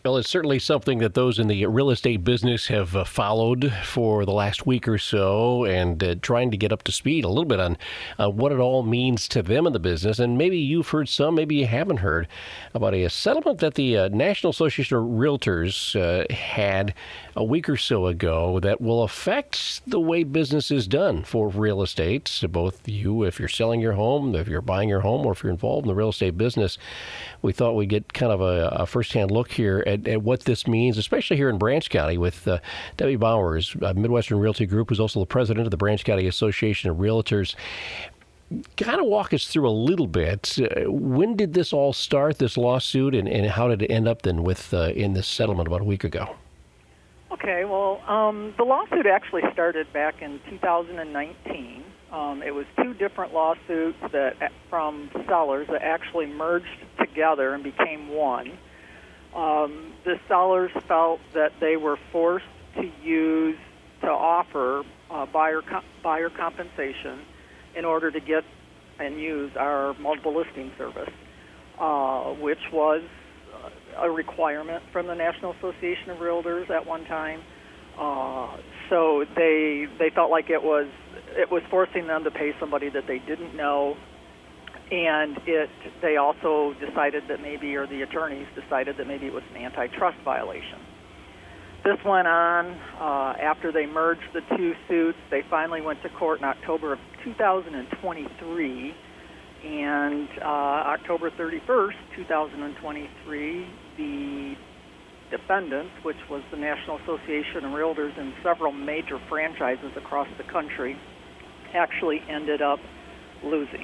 Well, it's certainly something that those in the real estate business have followed for the last week or so and trying to get up to speed a little bit on what it all means to them in the business. And maybe you've heard some, maybe you haven't heard about a settlement that the National Association of Realtors had a week or so ago that will affect the way business is done for real estate. So both you, if you're selling your home, if you're buying your home, or if you're involved in the real estate business, we thought we'd get kind of a firsthand look here at what this means, especially here in Branch County with Debbie Bowers, Midwestern Realty Group, who's also the president of the Branch County Association of Realtors. Kind of walk us through a little bit. When did this all start, this lawsuit, and how did it end up then with in this settlement about a week ago? Okay, well, the lawsuit actually started back in 2019. It was two different lawsuits from sellers that actually merged together and became one. The sellers felt that they were forced to offer buyer compensation in order to get and use our multiple listing service, which was a requirement from the National Association of Realtors at one time. So they felt like it was forcing them to pay somebody that they didn't know, and they also decided that maybe, or the attorneys decided that maybe it was an antitrust violation. This went on after they merged the two suits. They finally went to court in October of 2023, and October 31st, 2023, the defendants, which was the National Association of Realtors and several major franchises across the country, actually ended up losing.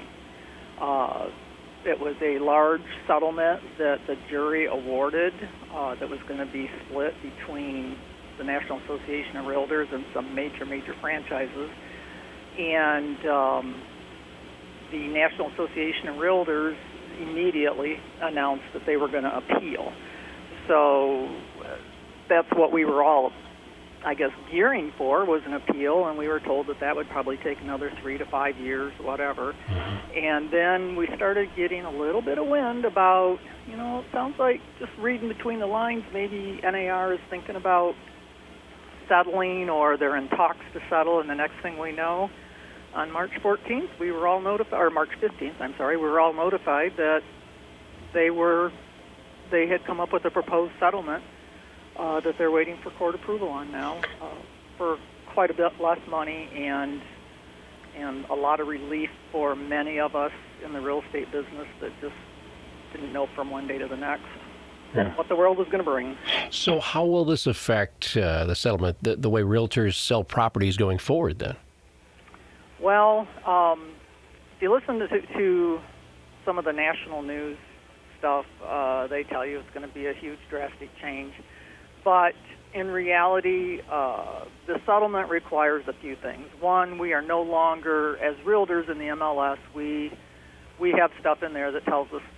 It was a large settlement that the jury awarded that was going to be split between the National Association of Realtors and some major franchises. And the National Association of Realtors immediately announced that they were going to appeal. So that's what we were all, I guess, gearing for, was an appeal, and we were told that would probably take another 3 to 5 years, whatever. And then we started getting a little bit of wind about, it sounds like, just reading between the lines, maybe NAR is thinking about settling, or they're in talks to settle, and the next thing we know, on March 14th, we were all notified, or March 15th, I'm sorry, we were all notified that they had come up with a proposed settlement that they're waiting for court approval on now for quite a bit less money and a lot of relief for many of us in the real estate business that just didn't know from one day to the next what the world was going to bring. So how will this affect the settlement, the way realtors sell properties going forward then? Well, if you listen to some of the national news stuff, they tell you it's going to be a huge drastic change. But in reality, the settlement requires a few things. One, we are no longer, as realtors in the MLS, we have stuff in there that tells us,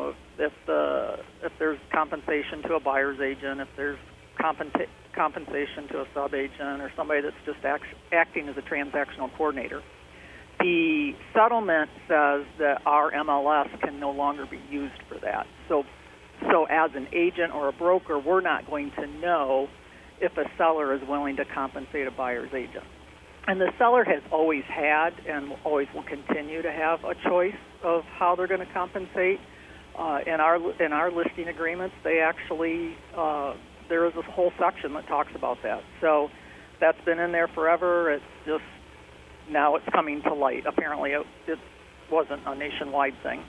if there's compensation to a buyer's agent, if there's compensation to a sub-agent, or somebody that's just acting as a transactional coordinator. The settlement says that our MLS can no longer be used for that. So as an agent or a broker, we're not going to know if a seller is willing to compensate a buyer's agent. And the seller has always had and always will continue to have a choice of how they're going to compensate. In our listing agreements, they actually, there is a whole section that talks about that. So that's been in there forever. It's just, now it's coming to light. Apparently it wasn't a nationwide thing.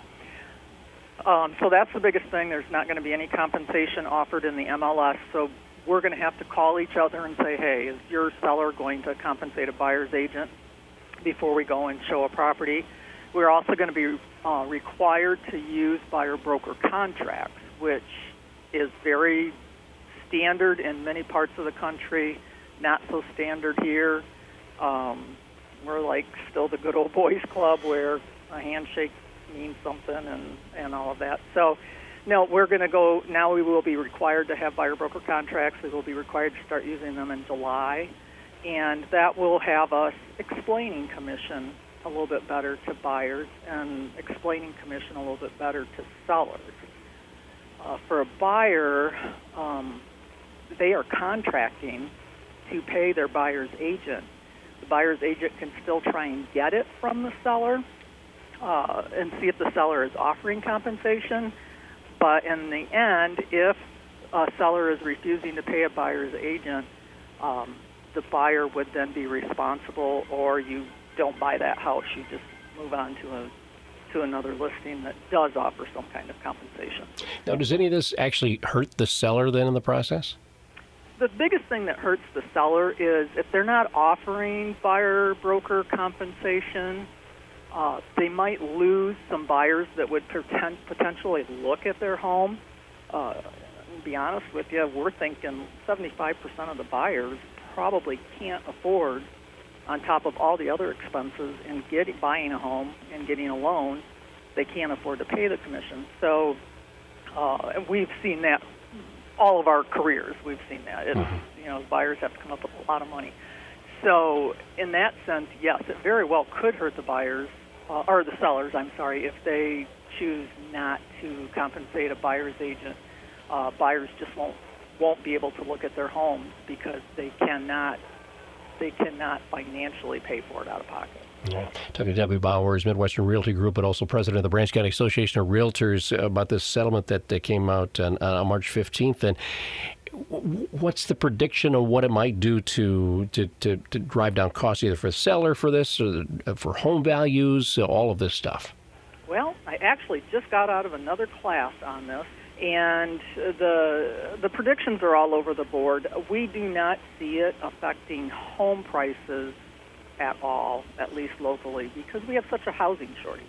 So that's the biggest thing. There's not going to be any compensation offered in the MLS. So we're going to have to call each other and say, hey, is your seller going to compensate a buyer's agent before we go and show a property? We're also going to be required to use buyer-broker contracts, which is very standard in many parts of the country, not so standard here. We're like still the good old boys club where a handshake means something and all of that. So, no, we're going to go, now we will be required to have buyer-broker contracts. We will be required to start using them in July, and that will have us explaining commission a little bit better to buyers and explaining commission a little bit better to sellers. For a buyer, they are contracting to pay their buyer's agent. The buyer's agent can still try and get it from the seller and see if the seller is offering compensation. But in the end, if a seller is refusing to pay a buyer's agent, the buyer would then be responsible, or you don't buy that house, you just move on to another listing that does offer some kind of compensation. Now, does any of this actually hurt the seller then in the process? The biggest thing that hurts the seller is if they're not offering buyer broker compensation, they might lose some buyers that would potentially look at their home. To be honest with you, we're thinking 75% of the buyers probably can't afford, on top of all the other expenses in buying a home and getting a loan, they can't afford to pay the commission. So we've seen that all of our careers. We've seen that. It's, buyers have to come up with a lot of money. So in that sense, yes, it very well could hurt the buyers, or the sellers, I'm sorry, if they choose not to compensate a buyer's agent. Buyers just won't be able to look at their homes because they cannot financially pay for it out of pocket. Yeah. Talking to Debbie Bowers, Midwestern Realty Group, but also president of the Branch County Association of Realtors, about this settlement that came out on March 15th. And what's the prediction of what it might do to drive down costs, either for the seller for this, or for home values, all of this stuff? Well, I actually just got out of another class on this, and the predictions are all over the board. We do not see it affecting home prices at all, at least locally, because we have such a housing shortage.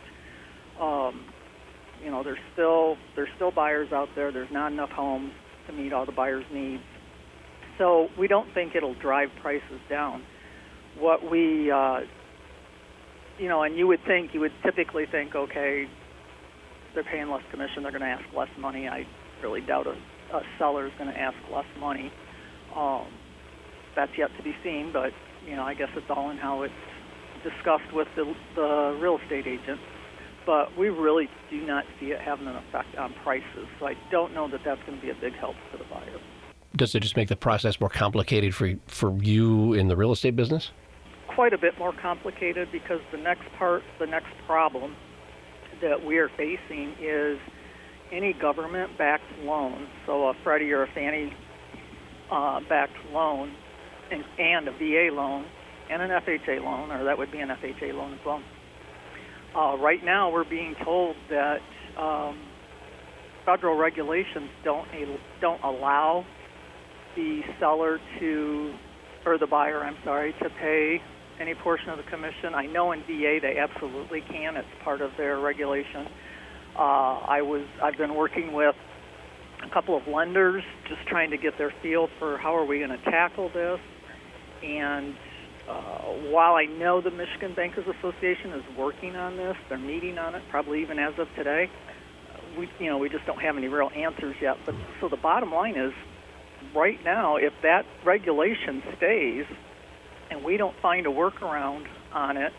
There's still buyers out there. There's not enough homes to meet all the buyers' needs. So we don't think it'll drive prices down. What we, and you would typically think, okay, they're paying less commission, they're going to ask less money. I really doubt a seller is going to ask less money. That's yet to be seen, but I guess it's all in how it's discussed with the real estate agent. But we really do not see it having an effect on prices, so I don't know that that's going to be a big help for the buyer. Does it just make the process more complicated for you in the real estate business? Quite a bit more complicated, because the next problem that we are facing is any government-backed loan, so a Freddie or a Fannie backed loan, and a VA loan, and an FHA loan, or that would be an FHA loan as well. Right now, we're being told that federal regulations don't allow the seller or the buyer, to pay any portion of the commission. I know in VA they absolutely can. It's part of their regulation. I've been working with a couple of lenders just trying to get their feel for how are we going to tackle this. And while I know the Michigan Bankers Association is working on this, they're meeting on it, probably even as of today. We just don't have any real answers yet. But so the bottom line is, right now, if that regulation stays and we don't find a workaround on it,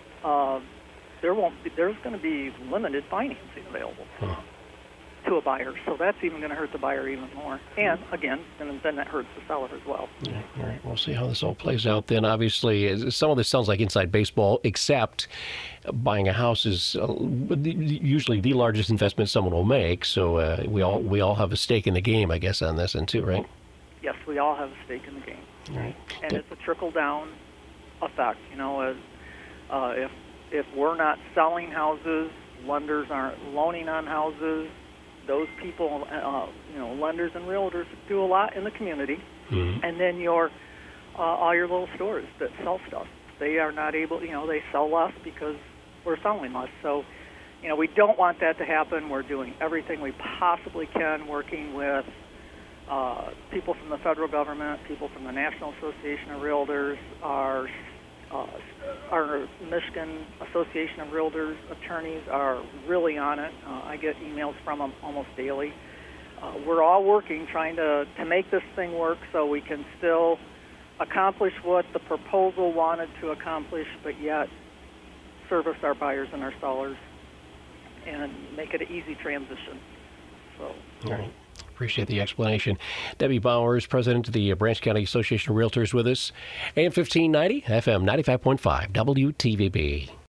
there's going to be limited financing available to a buyer. So that's even going to hurt the buyer even more. And again, and then that hurts the seller as well. Yeah, all right. We'll see how this all plays out then. Obviously, some of this sounds like inside baseball, except buying a house is usually the largest investment someone will make. So we all have a stake in the game, I guess, on this end too, right? Yes, we all have a stake in the game. All right. And it's a trickle-down effect. If we're not selling houses, lenders aren't loaning on houses. Those people, lenders and realtors do a lot in the community. Mm-hmm. And then all your little stores that sell stuff, they are not able, they sell less because we're selling less. So, we don't want that to happen. We're doing everything we possibly can, working with people from the federal government, people from the National Association of Realtors, our Michigan Association of Realtors attorneys are really on it. I get emails from them almost daily. We're all working, trying to make this thing work so we can still accomplish what the proposal wanted to accomplish, but yet service our buyers and our sellers and make it an easy transition. So. All right. Appreciate the explanation. Debbie Bowers, president of the Branch County Association of Realtors, with us. AM 1590, FM 95.5, WTVB.